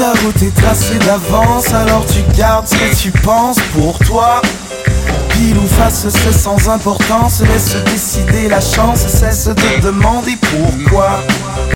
Ta route est tracée d'avance, alors tu gardes ce que tu penses pour toi. Pile ou face, c'est sans importance, laisse décider la chance, cesse de demander pourquoi.